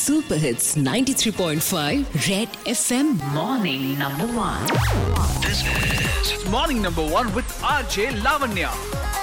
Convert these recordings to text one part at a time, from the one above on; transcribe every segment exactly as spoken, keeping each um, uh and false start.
Super Hits ninety-three point five Red F M Morning Number One. This is Morning Number One with R J Lavanya.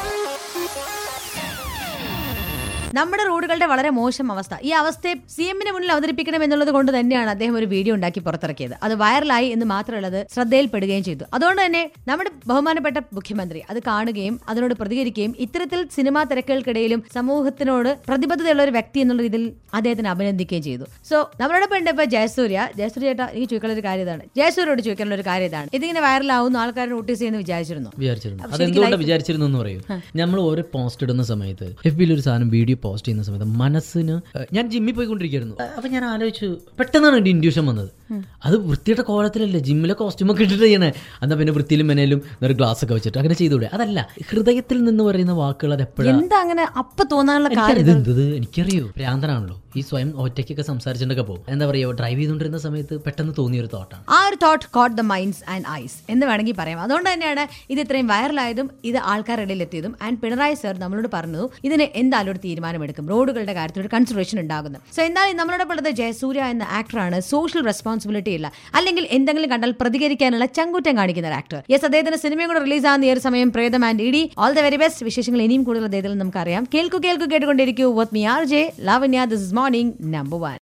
നമ്മുടെ റോഡുകളുടെ വളരെ മോശം അവസ്ഥ. ഈ അവസ്ഥയെ സി എമ്മിന് മുന്നിൽ അവതരിപ്പിക്കണം എന്നുള്ളത് കൊണ്ട് തന്നെയാണ് അദ്ദേഹം ഒരു വീഡിയോ ഉണ്ടാക്കി പുറത്തിറക്കിയത്. അത് വൈറലായി എന്ന് മാത്രമല്ല, അത് ശ്രദ്ധയിൽപ്പെടുകയും ചെയ്തു. അതുകൊണ്ട് തന്നെ നമ്മുടെ ബഹുമാനപ്പെട്ട മുഖ്യമന്ത്രി അത് കാണുകയും അതിനോട് പ്രതികരിക്കുകയും ഇത്തരത്തിൽ സിനിമാ തിരക്കുകൾക്കിടയിലും സമൂഹത്തിനോട് പ്രതിബദ്ധതയുള്ള ഒരു വ്യക്തി എന്നുള്ള ഇതിൽ അദ്ദേഹത്തിന് അഭിനന്ദിക്കുകയും ചെയ്തു. സോ നമ്മളോടൊപ്പം ഉണ്ട് ഇപ്പൊ ജയസൂര്യ. ജയസൂര്യ ചേട്ടാ, എനിക്ക് ചോദിക്കാനുള്ള ഒരു കാര്യം ഇതാണ്, ജയസൂര്യോട് ചോദിക്കാനുള്ള ഒരു കാര്യം ഇതാണ്, ഇതിങ്ങനെ വൈറലാവുന്ന ആൾക്കാരെ നോട്ടീസ് ചെയ്യുന്ന വിചാരിച്ചിരുന്നു വിചാരിച്ചിരുന്നു അതെന്തുകൊണ്ടാണ് വിചാരിച്ചിരുന്നു എന്ന് പറയൂ. നമ്മൾ ഓരോ പോസ്റ്റ് ഇടുന്ന സമയത്ത് എഫ് ബിയിൽ ഒരു സാധനം വീഡിയോ പോസ്റ്റ് ചെയ്യുന്ന സമയത്ത് മനസ്സിന്, ഞാൻ ജിമ്മിൽ പോയിക്കൊണ്ടിരിക്കുന്നു, അപ്പൊ ഞാൻ ആലോചിച്ചു, പെട്ടെന്നാണ് എന്റെ ഇൻഡ്യൂഷൻ വന്നത്, അത് വൃത്തിയുടെ കോലത്തിലല്ലേ ജിമ്മിലെ കോസ്റ്റ്യൂമൊക്കെ ഇട്ടിട്ട് ചെയ്യണേ, എന്നാ പിന്നെ വൃത്തിയിലും മെനയിലും ഒരു ഗ്ലാസ് ഒക്കെ വെച്ചിട്ട് അങ്ങനെ ചെയ്തൂടെ. അതല്ല, ഹൃദയത്തിൽ നിന്ന് പറയുന്ന വാക്കുകൾ അത് എപ്പോഴാണ് എന്താ അങ്ങനെ അപ്പൊ തോന്നാനുള്ള കാര്യം? ഇത് എനിക്കറിയോ, ഭ്രാന്തനാണല്ലോ ഈ സ്വയം ഒറ്റയ്ക്കൊക്കെ സംസാരിച്ചിട്ടൊക്കെ പോകും. എന്താ പറയുക, ഡ്രൈവ് ചെയ്തുകൊണ്ടിരുന്ന സമയത്ത് പെട്ടെന്ന് തോന്നിയ ഒരു തോട്ടാണ്. ആ ഒരു thought caught the minds and eyes എന്ന് വേണമെങ്കിൽ പറയാം. അതുകൊണ്ട് തന്നെയാണ് ഇത് ഇത്രയും വൈറലായതും ഇത് ആൾക്കാരുടെ ഇടയിൽ എത്തിയതും. ആൻഡ് പിണറായി സർ നമ്മളോട് പറഞ്ഞു ഇതിന് എന്തായാലും ഒരു തീരുമാനമെടുക്കും, റോഡുകളുടെ കാര്യത്തിൽ ഒരു കൺസിഡറേഷൻ ഉണ്ടാകുന്നു. സോ എന്തായാലും നമ്മളോടൊപ്പം ഉള്ളത് ജയസൂര്യ എന്ന ആക്ടറാണ്. സോഷ്യൽ റെസ്പോൺസിബിലിറ്റി ഇല്ല, അല്ലെങ്കിൽ എന്തെങ്കിലും കണ്ടാൽ പ്രതികരിക്കാനുള്ള ചങ്കൂറ്റം കാണിക്കുന്ന ഒരു ആക്ടർ. യെസ്, അദ്ദേഹത്തിന്റെ സിനിമയും കൂടെ റിലീസ് ആകുന്ന ഈ ഒരു സമയം പ്രേതം and ED. All the very best. വിശേഷങ്ങൾ ഇനിയും കൂടുതൽ അദ്ദേഹത്തിൽ നമുക്കറിയാം. കേൾക്കു കേൾക്കു കേട്ടുകൊണ്ടിരിക്കൂ with me R J Lavanya. This is morning number one.